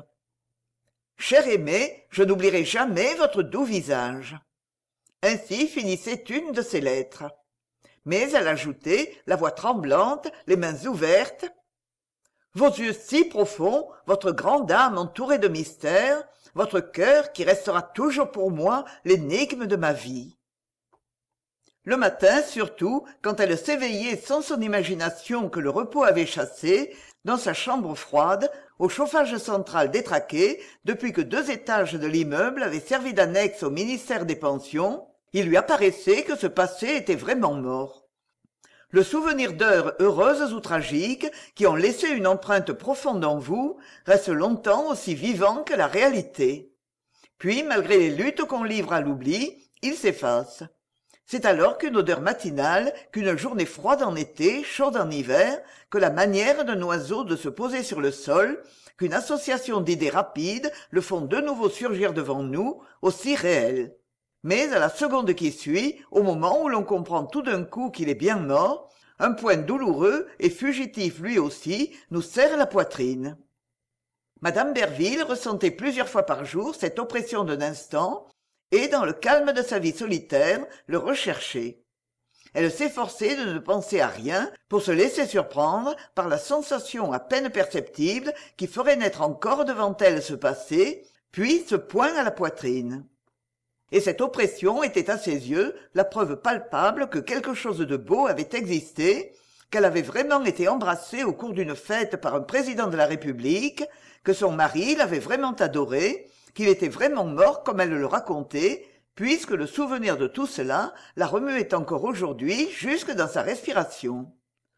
« Cher aimé, je n'oublierai jamais votre doux visage. » Ainsi finissait une de ses lettres. Mais elle ajoutait, la voix tremblante, les mains ouvertes, « Vos yeux si profonds, votre grande âme entourée de mystères, votre cœur qui restera toujours pour moi l'énigme de ma vie. » Le matin, surtout, quand elle s'éveillait sans son imagination que le repos avait chassée, dans sa chambre froide, au chauffage central détraqué, depuis que deux étages de l'immeuble avaient servi d'annexe au ministère des Pensions, il lui apparaissait que ce passé était vraiment mort. Le souvenir d'heures heureuses ou tragiques, qui ont laissé une empreinte profonde en vous, reste longtemps aussi vivant que la réalité. Puis, malgré les luttes qu'on livre à l'oubli, il s'efface. C'est alors qu'une odeur matinale, qu'une journée froide en été, chaude en hiver, que la manière d'un oiseau de se poser sur le sol, qu'une association d'idées rapides le font de nouveau surgir devant nous, aussi réelles. Mais à la seconde qui suit, au moment où l'on comprend tout d'un coup qu'il est bien mort, un point douloureux et fugitif lui aussi nous serre la poitrine. Madame Berville ressentait plusieurs fois par jour cette oppression d'un instant, et, dans le calme de sa vie solitaire, le recherchait. Elle s'efforçait de ne penser à rien pour se laisser surprendre par la sensation à peine perceptible qui ferait naître encore devant elle ce passé, puis ce point à la poitrine. Et cette oppression était à ses yeux la preuve palpable que quelque chose de beau avait existé, qu'elle avait vraiment été embrassée au cours d'une fête par un président de la République, que son mari l'avait vraiment adorée, qu'il était vraiment mort comme elle le racontait, puisque le souvenir de tout cela la remuait encore aujourd'hui jusque dans sa respiration.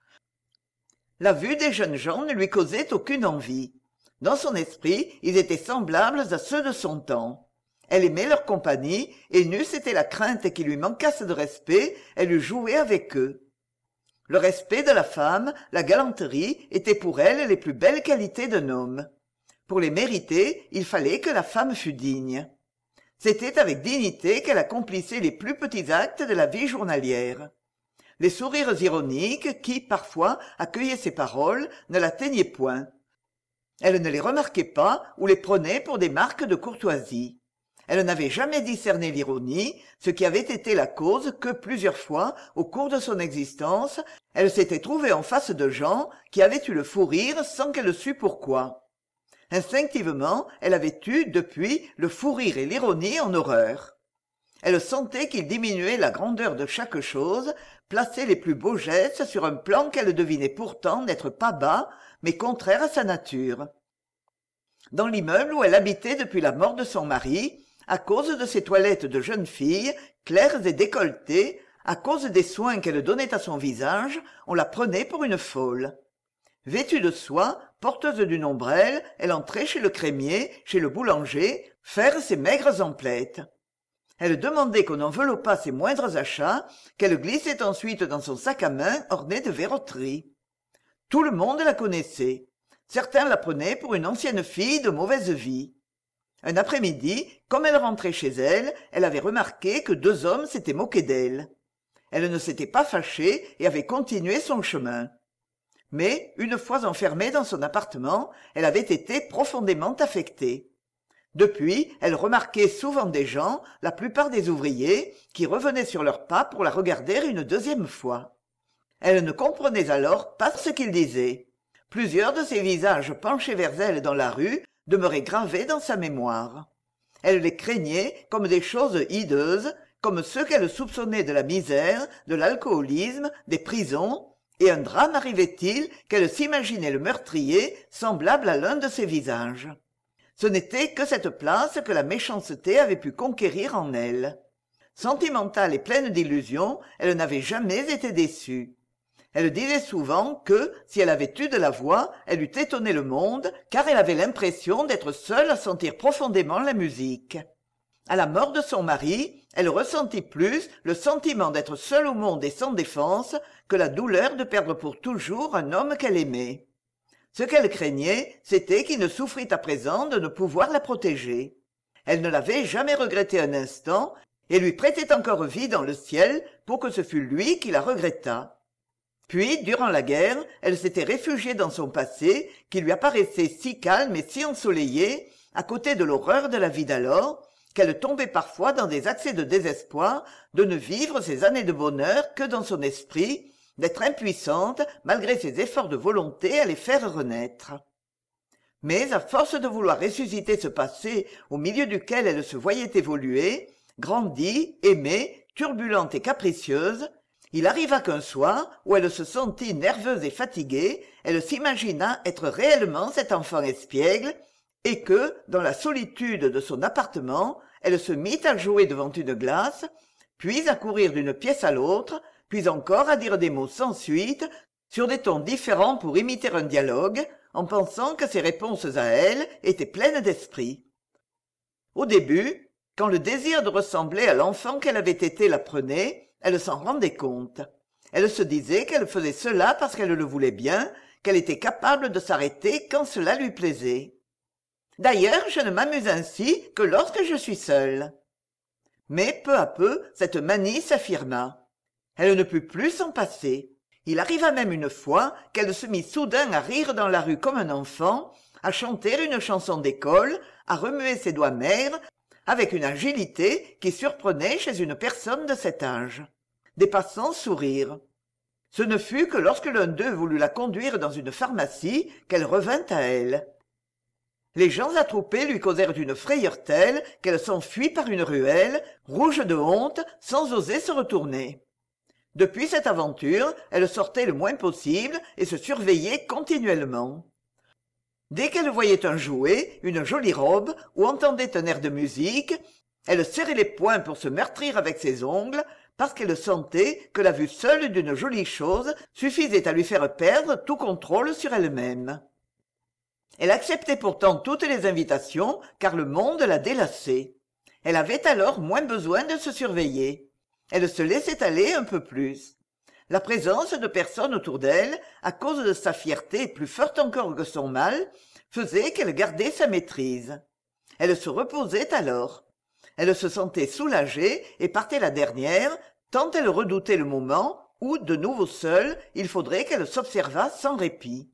La vue des jeunes gens ne lui causait aucune envie. Dans son esprit, ils étaient semblables à ceux de son temps. Elle aimait leur compagnie, et n'eût été la crainte qu'ils lui manquassent de respect, elle eût joué avec eux. Le respect de la femme, la galanterie, étaient pour elle les plus belles qualités d'un homme. Pour les mériter, il fallait que la femme fût digne. C'était avec dignité qu'elle accomplissait les plus petits actes de la vie journalière. Les sourires ironiques qui, parfois, accueillaient ses paroles, ne l'atteignaient point. Elle ne les remarquait pas ou les prenait pour des marques de courtoisie. Elle n'avait jamais discerné l'ironie, ce qui avait été la cause que, plusieurs fois, au cours de son existence, elle s'était trouvée en face de gens qui avaient eu le fou rire sans qu'elle sût pourquoi. Instinctivement, elle avait eu, depuis, le fou rire et l'ironie en horreur. Elle sentait qu'ils diminuaient la grandeur de chaque chose, plaçaient les plus beaux gestes sur un plan qu'elle devinait pourtant n'être pas bas, mais contraire à sa nature. Dans l'immeuble où elle habitait depuis la mort de son mari, à cause de ses toilettes de jeune fille, claires et décolletées, à cause des soins qu'elle donnait à son visage, on la prenait pour une folle. Vêtue de soie, porteuse d'une ombrelle, elle entrait chez le crémier, chez le boulanger, faire ses maigres emplettes. Elle demandait qu'on enveloppât ses moindres achats, qu'elle glissait ensuite dans son sac à main orné de verroteries. Tout le monde la connaissait. Certains la prenaient pour une ancienne fille de mauvaise vie. Un après-midi, comme elle rentrait chez elle, elle avait remarqué que deux hommes s'étaient moqués d'elle. Elle ne s'était pas fâchée et avait continué son chemin. Mais, une fois enfermée dans son appartement, elle avait été profondément affectée. Depuis, elle remarquait souvent des gens, la plupart des ouvriers, qui revenaient sur leurs pas pour la regarder une deuxième fois. Elle ne comprenait alors pas ce qu'ils disaient. Plusieurs de ces visages penchés vers elle dans la rue demeuraient gravés dans sa mémoire. Elle les craignait comme des choses hideuses, comme ceux qu'elle soupçonnait de la misère, de l'alcoolisme, des prisons, et un drame arrivait-il qu'elle s'imaginait le meurtrier semblable à l'un de ces visages. Ce n'était que cette place que la méchanceté avait pu conquérir en elle. Sentimentale et pleine d'illusions, elle n'avait jamais été déçue. Elle disait souvent que, si elle avait eu de la voix, elle eût étonné le monde, car elle avait l'impression d'être seule à sentir profondément la musique. À la mort de son mari, elle ressentit plus le sentiment d'être seule au monde et sans défense que la douleur de perdre pour toujours un homme qu'elle aimait. Ce qu'elle craignait, c'était qu'il ne souffrît à présent de ne pouvoir la protéger. Elle ne l'avait jamais regretté un instant, et lui prêtait encore vie dans le ciel pour que ce fût lui qui la regrettât. Puis, durant la guerre, elle s'était réfugiée dans son passé, qui lui apparaissait si calme et si ensoleillé, à côté de l'horreur de la vie d'alors, qu'elle tombait parfois dans des accès de désespoir de ne vivre ces années de bonheur que dans son esprit, d'être impuissante, malgré ses efforts de volonté, à les faire renaître. Mais, à force de vouloir ressusciter ce passé au milieu duquel elle se voyait évoluer, grandie, aimée, turbulente et capricieuse, il arriva qu'un soir, où elle se sentit nerveuse et fatiguée, elle s'imagina être réellement cet enfant espiègle, et que, dans la solitude de son appartement, elle se mit à jouer devant une glace, puis à courir d'une pièce à l'autre, puis encore à dire des mots sans suite, sur des tons différents pour imiter un dialogue, en pensant que ses réponses à elle étaient pleines d'esprit. Au début, quand le désir de ressembler à l'enfant qu'elle avait été la prenait, elle s'en rendait compte. Elle se disait qu'elle faisait cela parce qu'elle le voulait bien, qu'elle était capable de s'arrêter quand cela lui plaisait. D'ailleurs, je ne m'amuse ainsi que lorsque je suis seule. Mais peu à peu, cette manie s'affirma. Elle ne put plus s'en passer. Il arriva même une fois qu'elle se mit soudain à rire dans la rue comme un enfant, à chanter une chanson d'école, à remuer ses doigts maigres, avec une agilité qui surprenait chez une personne de cet âge. Des passants sourirent. Ce ne fut que lorsque l'un d'eux voulut la conduire dans une pharmacie qu'elle revint à elle. Les gens attroupés lui causèrent d'une frayeur telle qu'elle s'enfuit par une ruelle, rouge de honte, sans oser se retourner. Depuis cette aventure, elle sortait le moins possible et se surveillait continuellement. Dès qu'elle voyait un jouet, une jolie robe, ou entendait un air de musique, elle serrait les poings pour se meurtrir avec ses ongles, parce qu'elle sentait que la vue seule d'une jolie chose suffisait à lui faire perdre tout contrôle sur elle-même. Elle acceptait pourtant toutes les invitations, car le monde la délassait. Elle avait alors moins besoin de se surveiller. Elle se laissait aller un peu plus. La présence de personnes autour d'elle, à cause de sa fierté plus forte encore que son mal, faisait qu'elle gardait sa maîtrise. Elle se reposait alors. Elle se sentait soulagée et partait la dernière, tant elle redoutait le moment où, de nouveau seule, il faudrait qu'elle s'observât sans répit.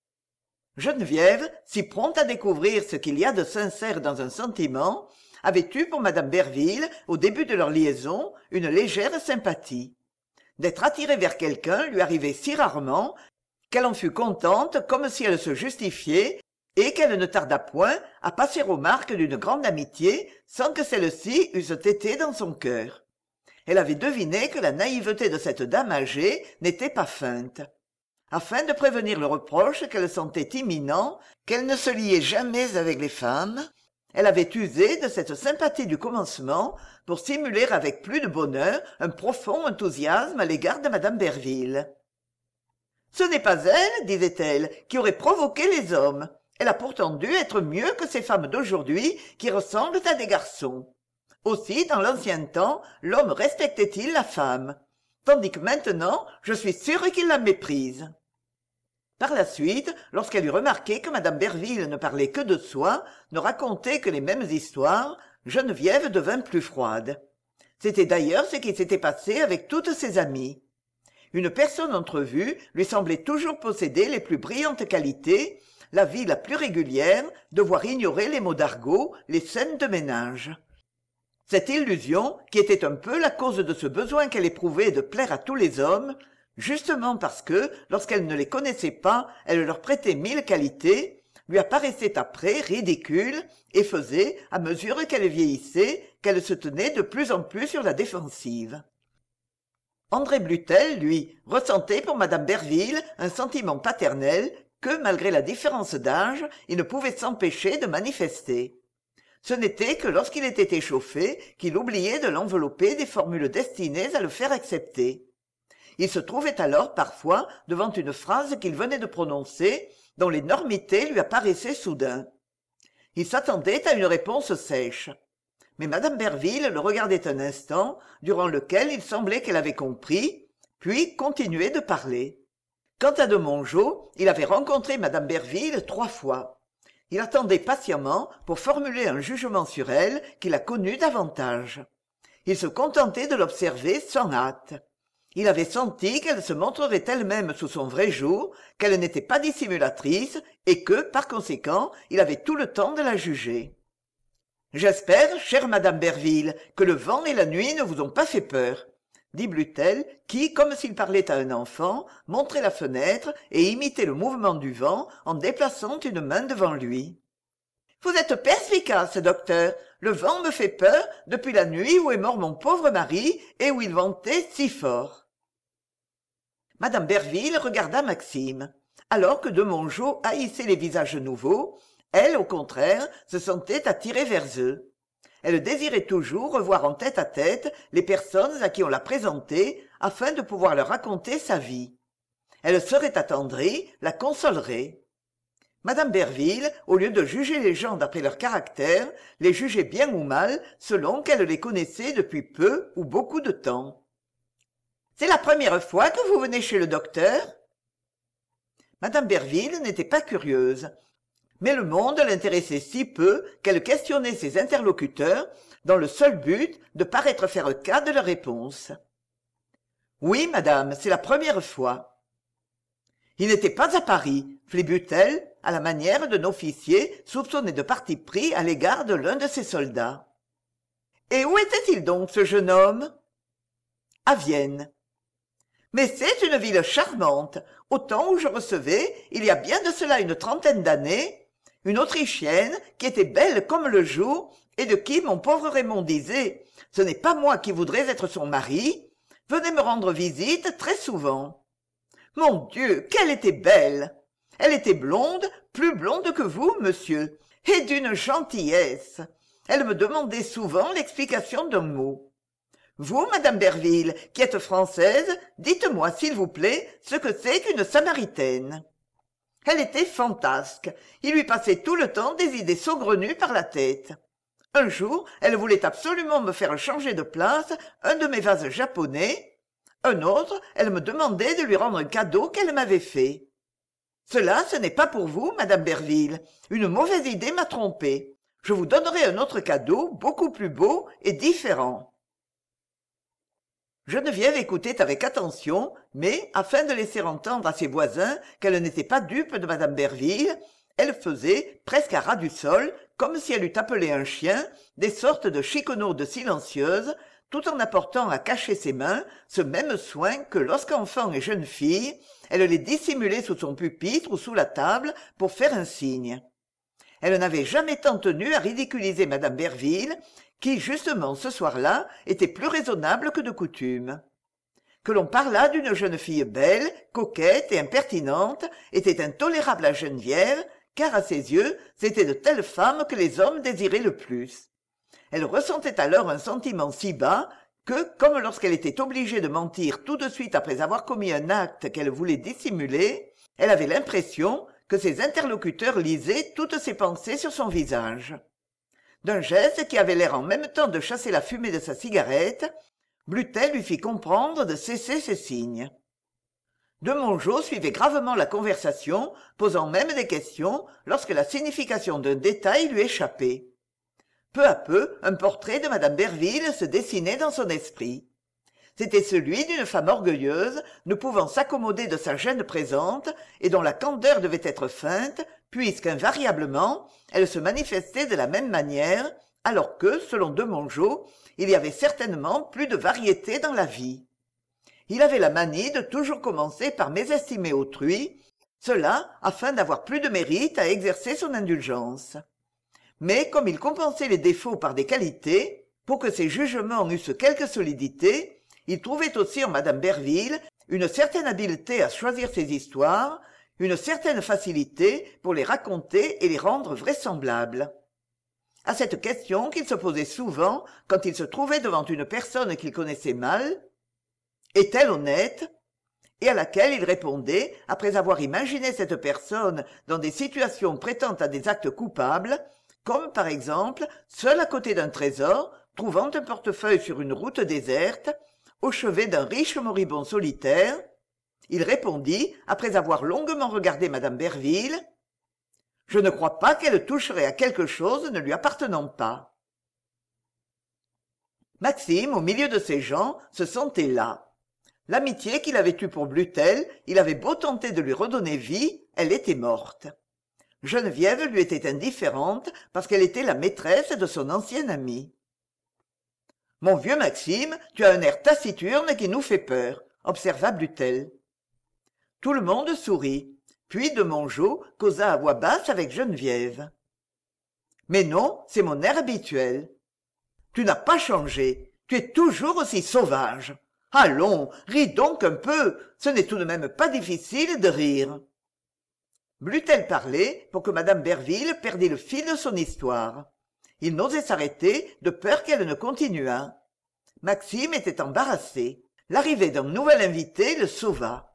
Geneviève, si prompte à découvrir ce qu'il y a de sincère dans un sentiment, avait eu pour madame Derville, au début de leur liaison, une légère sympathie. D'être attirée vers quelqu'un lui arrivait si rarement qu'elle en fut contente comme si elle se justifiait et qu'elle ne tarda point à passer aux marques d'une grande amitié sans que celle-ci eussent été dans son cœur. Elle avait deviné que la naïveté de cette dame âgée n'était pas feinte. Afin de prévenir le reproche qu'elle sentait imminent, qu'elle ne se liait jamais avec les femmes, elle avait usé de cette sympathie du commencement pour simuler avec plus de bonheur un profond enthousiasme à l'égard de madame Derville. « Ce n'est pas elle, disait-elle, qui aurait provoqué les hommes. Elle a pourtant dû être mieux que ces femmes d'aujourd'hui qui ressemblent à des garçons. Aussi, dans l'ancien temps, l'homme respectait-il la femme, tandis que maintenant, je suis sûre qu'il la méprise. » Par la suite, lorsqu'elle eut remarqué que madame Derville ne parlait que de soi, ne racontait que les mêmes histoires, Geneviève devint plus froide. C'était d'ailleurs ce qui s'était passé avec toutes ses amies. Une personne entrevue lui semblait toujours posséder les plus brillantes qualités, la vie la plus régulière, devoir ignorer les mots d'argot, les scènes de ménage. Cette illusion, qui était un peu la cause de ce besoin qu'elle éprouvait de plaire à tous les hommes, justement parce que, lorsqu'elle ne les connaissait pas, elle leur prêtait mille qualités, lui apparaissait après ridicule et faisait, à mesure qu'elle vieillissait, qu'elle se tenait de plus en plus sur la défensive. André Blutel, lui, ressentait pour madame Derville un sentiment paternel que, malgré la différence d'âge, il ne pouvait s'empêcher de manifester. Ce n'était que lorsqu'il était échauffé qu'il oubliait de l'envelopper des formules destinées à le faire accepter. Il se trouvait alors parfois devant une phrase qu'il venait de prononcer, dont l'énormité lui apparaissait soudain. Il s'attendait à une réponse sèche. Mais madame Derville le regardait un instant, durant lequel il semblait qu'elle avait compris, puis continuait de parler. Quant à de Mongeau, il avait rencontré madame Derville trois fois. Il attendait patiemment pour formuler un jugement sur elle qui la connût davantage. Il se contentait de l'observer sans hâte. Il avait senti qu'elle se montrerait elle-même sous son vrai jour, qu'elle n'était pas dissimulatrice et que, par conséquent, il avait tout le temps de la juger. « J'espère, chère madame Derville, que le vent et la nuit ne vous ont pas fait peur. » dit Blutel, qui, comme s'il parlait à un enfant, montrait la fenêtre et imitait le mouvement du vent en déplaçant une main devant lui. « Vous êtes perspicace, docteur. Le vent me fait peur depuis la nuit où est mort mon pauvre mari et où il ventait si fort. » Madame Derville regarda Maxime. Alors que de Mongeau haïssait les visages nouveaux, elle, au contraire, se sentait attirée vers eux. Elle désirait toujours revoir en tête-à-tête les personnes à qui on la présentait afin de pouvoir leur raconter sa vie. Elle serait attendrie, la consolerait. Madame Derville, au lieu de juger les gens d'après leur caractère, les jugeait bien ou mal selon qu'elle les connaissait depuis peu ou beaucoup de temps. « C'est la première fois que vous venez chez le docteur ?» Madame Derville n'était pas curieuse, mais le monde l'intéressait si peu qu'elle questionnait ses interlocuteurs dans le seul but de paraître faire cas de leur réponse. « Oui, madame, c'est la première fois. »« Il n'était pas à Paris, » fit Blutel, à la manière d'un officier soupçonné de parti pris à l'égard de l'un de ses soldats. « Et où était-il donc, ce jeune homme ?»« À Vienne. » « Mais c'est une ville charmante, au temps où je recevais, il y a bien de cela une trentaine d'années, une Autrichienne qui était belle comme le jour et de qui mon pauvre Raymond disait « Ce n'est pas moi qui voudrais être son mari », venait me rendre visite très souvent. Mon Dieu, qu'elle était belle! Elle était blonde, plus blonde que vous, monsieur, et d'une gentillesse. Elle me demandait souvent l'explication d'un mot. Vous, madame Derville, qui êtes française, dites-moi, s'il vous plaît, ce que c'est qu'une Samaritaine. Elle était fantasque. Il lui passait tout le temps des idées saugrenues par la tête. Un jour, elle voulait absolument me faire changer de place un de mes vases japonais. Un autre, elle me demandait de lui rendre un cadeau qu'elle m'avait fait. Cela, ce n'est pas pour vous, madame Berville. Une mauvaise idée m'a trompée. Je vous donnerai un autre cadeau, beaucoup plus beau et différent. Geneviève écoutait avec attention, mais, afin de laisser entendre à ses voisins qu'elle n'était pas dupe de madame Berville, elle faisait, presque à ras du sol, comme si elle eût appelé un chien, des sortes de chiquenaudes silencieuses, tout en apportant à cacher ses mains ce même soin que lorsqu'enfant et jeune fille, elle les dissimulait sous son pupitre ou sous la table pour faire un signe. Elle n'avait jamais tant tenu à ridiculiser madame Berville, qui, justement, ce soir-là, était plus raisonnable que de coutume. Que l'on parlât d'une jeune fille belle, coquette et impertinente était intolérable à Geneviève, car à ses yeux, c'étaient de telles femmes que les hommes désiraient le plus. Elle ressentait alors un sentiment si bas que, comme lorsqu'elle était obligée de mentir tout de suite après avoir commis un acte qu'elle voulait dissimuler, elle avait l'impression que ses interlocuteurs lisaient toutes ses pensées sur son visage. D'un geste qui avait l'air en même temps de chasser la fumée de sa cigarette, Blutel lui fit comprendre de cesser ces signes. De Mongeau suivait gravement la conversation, posant même des questions lorsque la signification d'un détail lui échappait. Peu à peu, un portrait de madame Berville se dessinait dans son esprit. C'était celui d'une femme orgueilleuse, ne pouvant s'accommoder de sa gêne présente, et dont la candeur devait être feinte, puisqu'invariablement, elle se manifestait de la même manière, alors que, selon de Mongeau, il y avait certainement plus de variété dans la vie. Il avait la manie de toujours commencer par mésestimer autrui, cela afin d'avoir plus de mérite à exercer son indulgence. Mais comme il compensait les défauts par des qualités, pour que ses jugements eussent quelque solidité, il trouvait aussi en madame Berville une certaine habileté à choisir ses histoires, une certaine facilité pour les raconter et les rendre vraisemblables. À cette question qu'il se posait souvent quand il se trouvait devant une personne qu'il connaissait mal, « Est-elle honnête ?» et à laquelle il répondait, après avoir imaginé cette personne dans des situations prêtant à des actes coupables, comme par exemple seul à côté d'un trésor, trouvant un portefeuille sur une route déserte, au chevet d'un riche moribond solitaire, il répondit, après avoir longuement regardé madame Berville, « Je ne crois pas qu'elle toucherait à quelque chose ne lui appartenant pas. » Maxime, au milieu de ces gens, se sentait là. L'amitié qu'il avait eue pour Blutel, il avait beau tenter de lui redonner vie, elle était morte. Geneviève lui était indifférente parce qu'elle était la maîtresse de son ancien ami. « Mon vieux Maxime, tu as un air taciturne qui nous fait peur, » observa Blutel. Tout le monde sourit, puis de Mongeau causa à voix basse avec Geneviève. « Mais non, c'est mon air habituel. »« Tu n'as pas changé, tu es toujours aussi sauvage. Allons, ris donc un peu, ce n'est tout de même pas difficile de rire. » Blutel parlait pour que madame Berville perdît le fil de son histoire. Il n'osait s'arrêter de peur qu'elle ne continuât. Maxime était embarrassé. L'arrivée d'un nouvel invité le sauva.